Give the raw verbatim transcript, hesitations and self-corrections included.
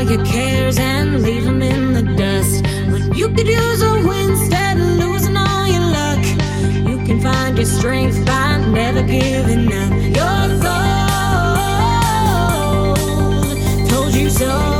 your cares and leave them in the dust. When you could use a win instead of losing all your luck. You can find your strength by never giving up. Your gold told you so.